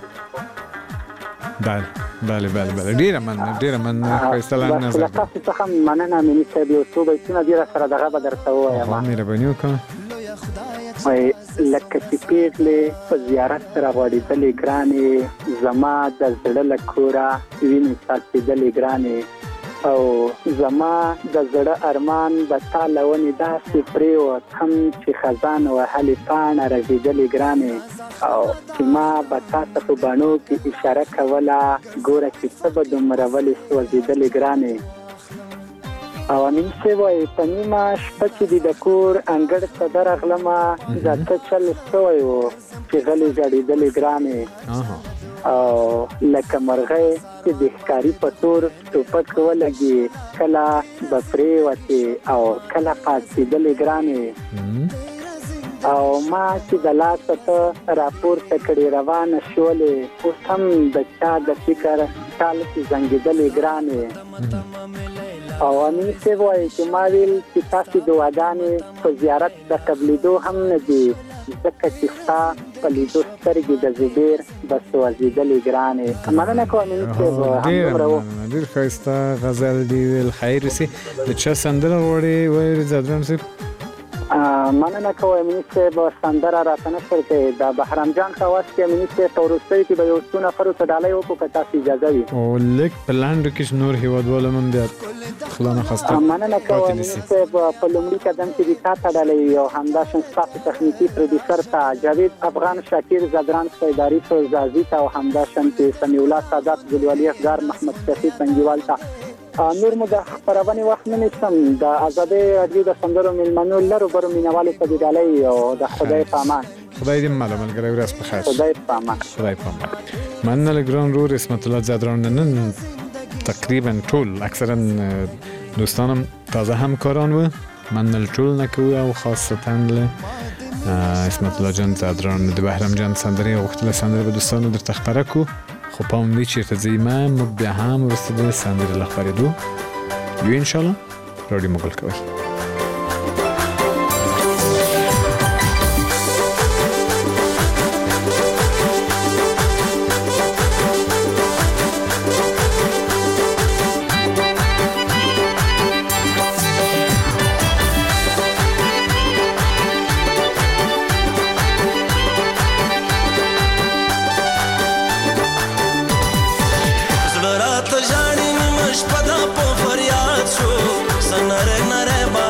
بله بله بله بله ډیره مننه ډیره مننه ښایسته لنډ نظر بس تاسو څخه مننه امینی صاحب یو څو بیتونه ډیره سره دغه به درته ووایم. مهرباني وکړه. وایي لکه چې پیغلې په زیارت راغوړېدلې ګرانې زما د زړه له کوره وینې څاڅېدلې ګرانې او زما د زړه ارمان به تا له ونې داسې پرېوت هم چې خزان وهلې پاڼه رژېدلې ګرانې او چې ما به تا ته په بڼو کې اشاره کوله ګوره چې څه به دومره ولې سوځېدلې ګرانې. او امین صاحب وایي په نیمه شپه چې دې د کور انګړ ته درغلمه دا ته چل سوی و چې غلې ژړېدلې ګرانې او لکه مرغۍ چې د ښکاري په تور ټوپک ولګي کله به پرېوتې او کله پاڅېدلې ګرانې او ما چې د لاسه ته راپورته کړې روانه شولې اوس هم د چا د فکر ټال کې زنګېدلې ګرانې. او امین صاحب وایي چې ما ویل چې تاسې دعاګانې په زیارت د قبلېدو هم نه دي ځکه چې ستا په لیدو سترګې د زبیر به سوځېدلې ګرانې. مننه کوم امین صاحب. ډېر ښایسته غزل دې ویل خیر سي. د چا سندره غواړې وایي زادران صاحب؟ مننه کوم امین صاحب سندره راته نه شول کوي د بهرام جان خواست کې امین صاحب په وروستیو کې به یو څو نفرو ته ډالۍ وکړو که تاسو اجازه وي. او لږ په لنډو کې نور هېوادوال هم بیا خلا نه خواسته مننه کوم امین صاحب په لومړي قدم کې دې تا ته ډالۍ او همداشان ستاسو تخنیکي پروډیوسر ته جاوید افغان شاکر زدران سیداري فوزازي ته او همداشان کې سمیع الله سادات ګلوالي افغار محمد شفیع سنگیوال ته نور مو د خبرونه وخت نه نشم د آزادۍ رادیو د سندرو ملمنو لرو برو مینوالو ته دی ډالۍ او د خدای په امان. خدای دې ماله ملګری ورځ په خیر. خدای په امان. خدای په امان. مننه لګران رور اسمت الله زدران نن تقریبا ټول اکثرا دوستانم تازه همکاران و مننه ټول نکوه او خاصتا له اسمت الله جان زدران د بهرام جان سندرې غوښتل سندره به دوستانو درته خبره کو خو پام دی چیرته ځي ما موږ بیا هم وروسته د سندرې له خپرېدو یو انشاءالله راډیو مغل کوئ. زړه راته ژاړي نیمه شپه ده په فریاد شو سنره نره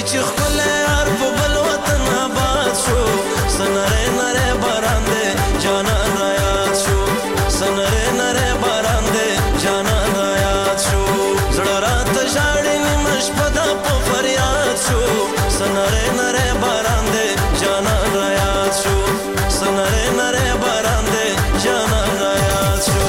چې ښکلی هر په بل وطن آباد شو سنری نری باران دی جانان را یاد شو سنری نری باران دی جانان را یاد شو زړه راته ژاړي نیمه شپه ده په فریاد شو سنری نری باران دی جانان را یاد شو سنری نری باران دی جانان را یاد شو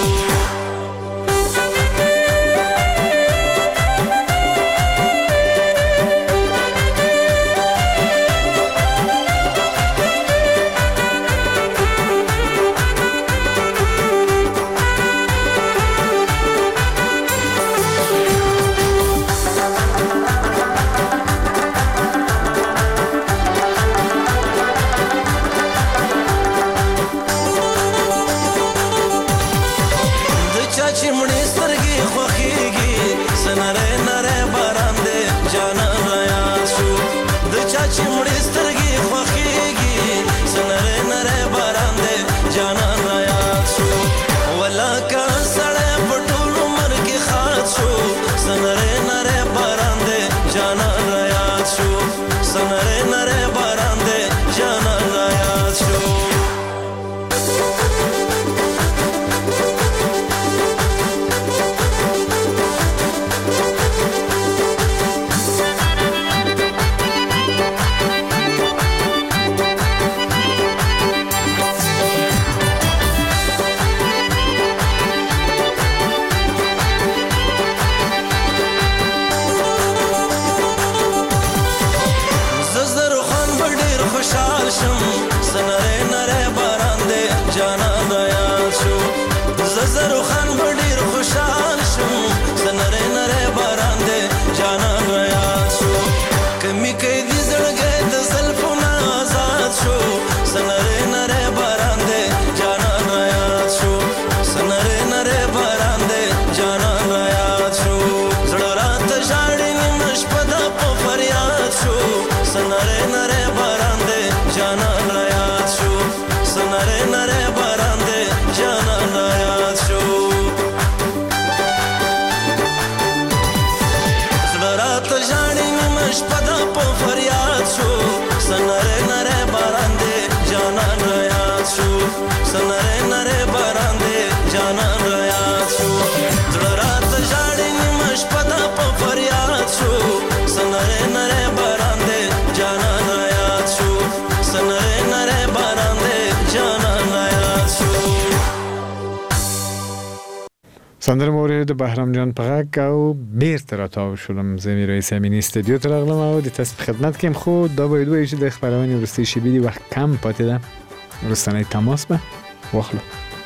سندره مورد بهرام جان په غږ او بیرته راتاو شدم زه میرایس امینی استودیو ته راغلم او د تاسو په خدمت کې یم خو دا باید وایي چې د خبرونه وروستۍ شیبې دی وخت کم پاتې ده وروستنی تماس به واخلو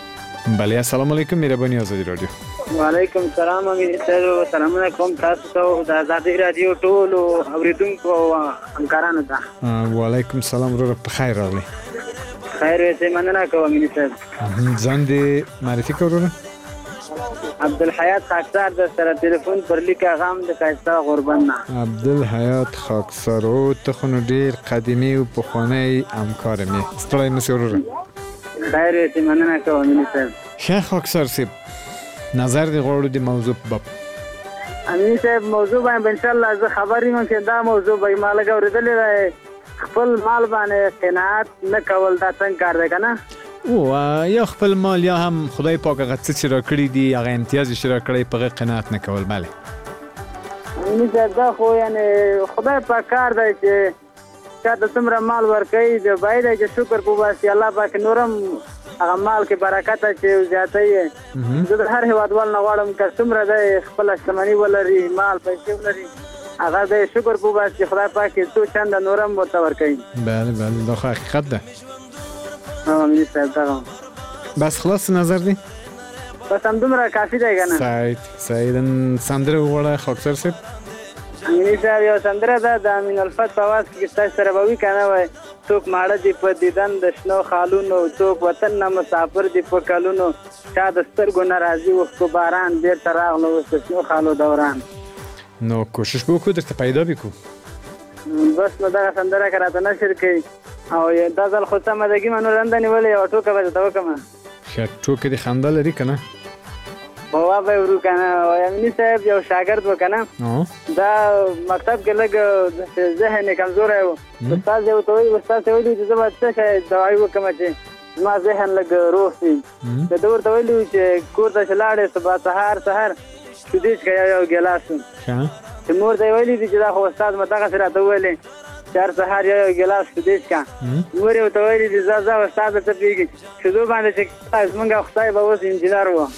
بله السلام علیکم مهرباني آزادي رادیو وعلیکم السلام امیر صاحب سلامونه کوم تاسو ته د آزادي رادیو ټول اوریدونکو او همکارانو ته وعلیکم السلام ورور په خیر راغلی خیر دې مننه کوم امیر صاحب ځان دې معرفي کړو عبدالحیات خاکسار در سره تلیفون پر لیک غام د کایستا غربن نه عبدالحیات خاکسار او ته خو نو ډیر قدیمی او پخوانی همکار می ستړی مې سره خیر دې مننه کوم امیر صاحب ښه خاکسار صاحب نظر دې غواړو د موضوع په باب امیر صاحب موضوع باندې ان شاء الله زه خبرې مون چې دا موضوع به ما لګ اوریدلې خپل مال باندې قناعت نه کول دا څنګه کار دی کنه او یا خپل مال یا هم خدای پاک هغه څه چې را کړی دی هغه امتیاز چې را کړی په قناعت نه کول بله امیر دا خو یعنی خدای پاک کار دی چې چاته څومره مال ورکوي د باید چې شکر وباسي الله پاک نورم هغه مال کې برکت چې زیاتوي زه د هر هیوادوال نه غواړم که څومره دی خپل شتمني ولري مال پیسې ولري هغه د شکر وباسي خدای پاک څو چند نورم ورته ورکوي بله بله دا خو حقیقت ده امیر صاحب دا بس خلاص نظر دی بس هم دومره کافی دی کنه سعید سعیدن سندره وغواړه خاکسار صاحب امیر صاحب یو سندره ده د امین الفت په اواز کې ستاسو سره به وي کنه وای څوک ماړه دي په دیدن د شنو خالونو څوک وطن نه مسافر دي په کلونو چا د سترګو ناراضي وختو باران بیرته راغلو د شنو خالو دوران نو کوشش وکړو درته پیدا وکړو بس نو دا سندره کراته نشر کوي او دا ځل خو سمه دګي منو رنده نیولې او ټوکه به ته وکم ښه ټوکه دي خندا لري کنه هوا به ورو کنه امینی صاحب یو شاګرد وکنه دا مکتب کې لګ ذهن کمزور و استاد یو ته وي استاد ته ویلي چې زما څه دوايي وکم چې ما ذهن لګ روح سي د دور ته ویلي چې کور ته لاړې صبح سحر سحر شودیش کې یو ګلاس چې مور ته ویلي چې دا خو استاد متاغه سره ته ویلي چار سحر یو ګلاس شودیش کا مور یو ته ویلي چې زازا استاد ته پیږي شودو باندې چې څنګه خدای به وس انجینر و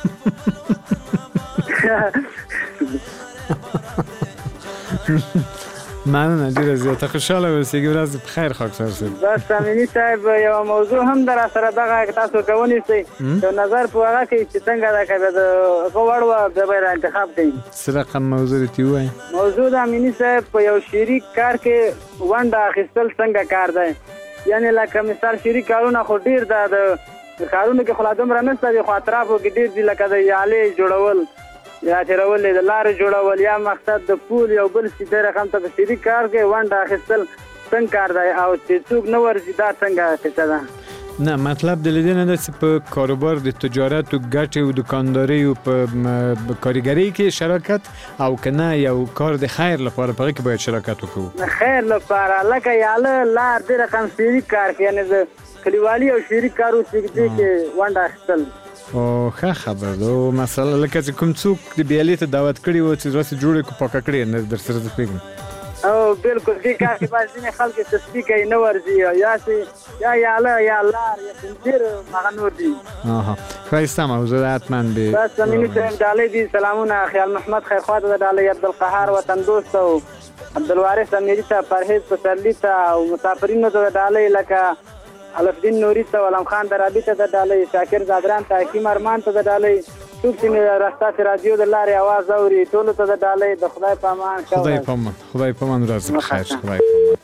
مننه ډیره زیاته خوشاله اوسئ ورځ بخیر خاکسار صاحب بس امینی صاحب یو موضوع هم در سره دغه تاسو کوونی سي یو نظر په هغه کې چې څنګه دا کوي د غوړو د بیر انتخاب کوي څه رقم موضوع دی وای موضوع د امینی صاحب په یو شریک کار کې ونډه اخیستل څنګه کار دی یعنی لکه مثال شریک کارونه خو ډیر د کارونه کې خلادم را نشته دي خو اطرافو کې ډیر دي لکه د یالې جوړول یا چرول د لارې جوړول یا مقصد د پول یو بل سیده رقم ته شریک کار کې ونډه اخیستل څنګه کار دی او چې څوک نه ورځي دا څنګه کیسه ده نه مطلب د لیدنه د په کاروبار د تجارت او ګټې او دکانداري او په کاریګری کې شراکت او کنه یو کار د خیر لپاره په کې باید شراکت وکړو خیر لپاره لکه یاله لار د رقم شریک کار کې یعنی د کلیوالي او شریک کارو کې ونډه اخیستل او ښه خبر ده مثلا لکه چې کوم څوک د بیالې ته دعوت کړي و چې راسي جوړې کو پاکه کړي نه در سره د پیګم او بالکل دې کار کې باز نه خلک تسبیح کوي نه ورځي یا سي یا یا الله یا الله یا تنذير مغنور دي اها خاصه موضوع حتما به بس امینی صاحب ډالې دي سلامونه خیال محمد خیر خواته ډالې عبدالقهار وطن دوست او عبدالوارث امیری ته پرهیز پسرلی ته او مسافرینو ته ډالې لکه الفدین نوری ته ولم خان درابی ته ډالې شاکر زادران ته حکیم ارمان ته ډالې څوک چې راستا چې رادیو د لارې आवाज اوري ټول ته ډالې د خدای په امان خدای په امان خدای په امان راز بخیر خدای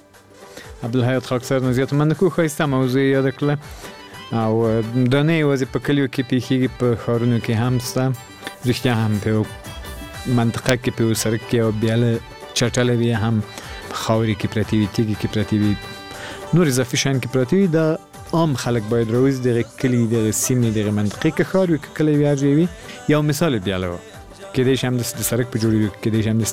عبدالحیات خاکسار نزیات من کو خواسته موضوع یاد کړل او دانه وځي په کلیو کې پیخي په خارونو کې هم ستا رښتیا هم په منطقه کې په سرک کې او بیاله چټلې وی هم خاوري کې پرتیویټي کې پرتیوی نور اضافي شان کې پرتیوی دا عام خلک باید روز د کلی د سیمې د منطقې کې خار وي کلی ویاږي یو مثال بیاله کې د شم د سرک په جوړېدو کې د شم د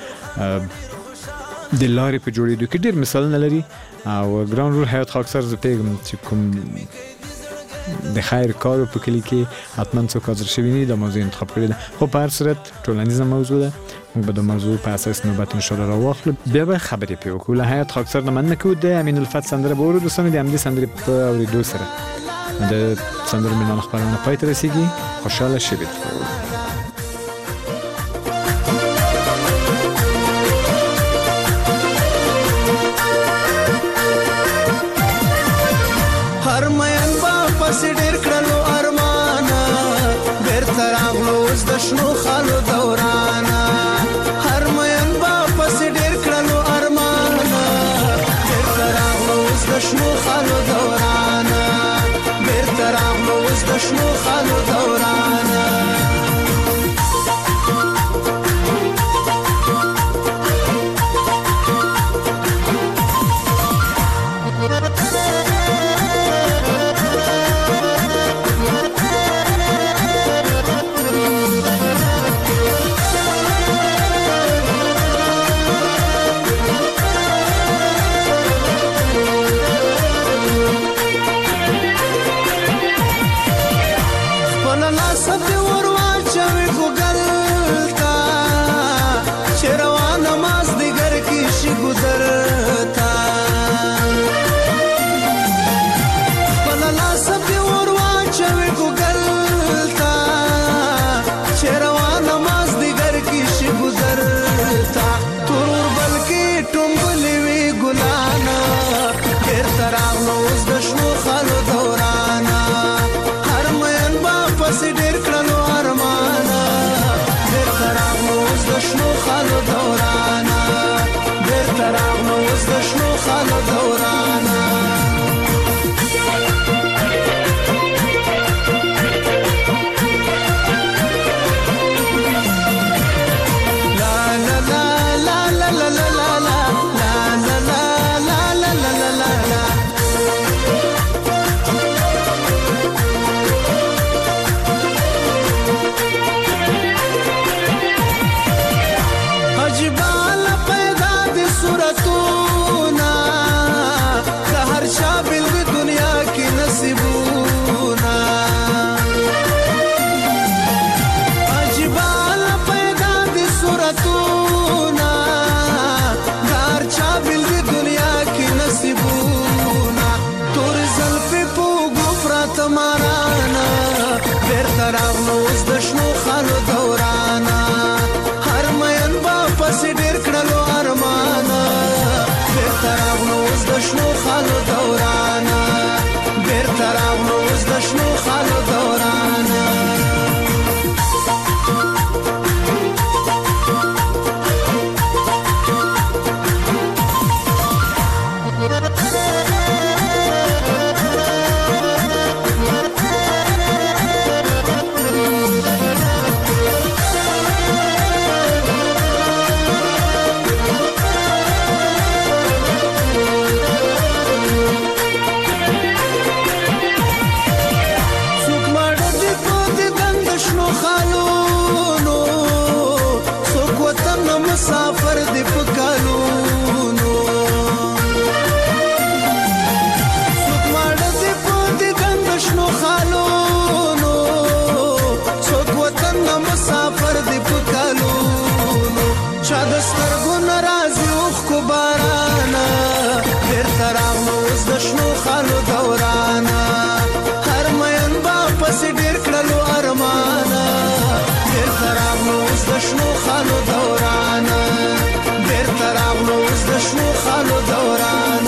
د لارې په جوړېدو کې ډېر مثالونه لري او ګران رول حیات خاکسار زه پیغام چې کوم د خیر کارو په کلی کې حتما څوک حاضر شوی نه د موضوع انتخاب کړی ده خو په هر صورت ټولنیزه موضوع ده موږ به د موضوع په اساس نوبت ان شاء الله راواخلو بیا به خبرې پې وکړو له حیات خاکسار نه مننه کوو د امین الفت سندره به ورو دوستانو د همدې سندرې په اورېدو سره د سندرو مېلمانه خپرونه پای ته رسېږي خوشحاله شئ ډېر کړلو ارمانه بیرته راغلو اوس د شنو خالو دورانه هر مین با پسې ډېر کړلو ارمانه بیرته راغلو اوس د شنو خالو دورانه بیرته راغلو اوس د شنو خالو دورانه شو خالو دوران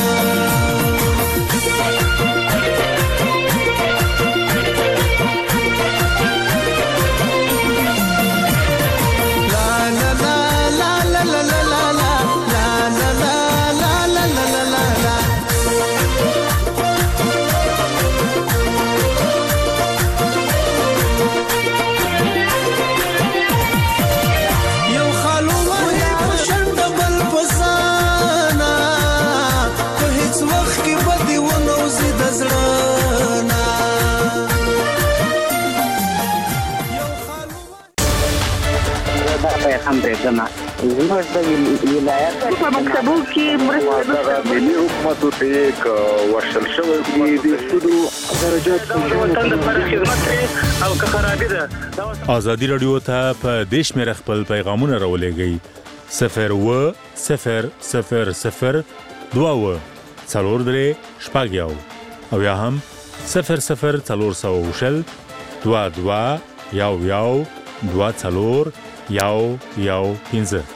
هم برېږدمه زموږ د ولایت په مکتبو کې مرسته ملي حکومتو ته یک ورشل شوی دی د سودو درجات د وطن لپاره خدمت او که خرابې ده ازادي رادیو ته په دیش مې خپل پیغامونه راولېږئ صفر و صفر صفر صفر دوه و څلور درې شپږ یو او یا هم صفر صفر څلور سوه شل دوه دوه یو یو دوه څلور یو یو پنځه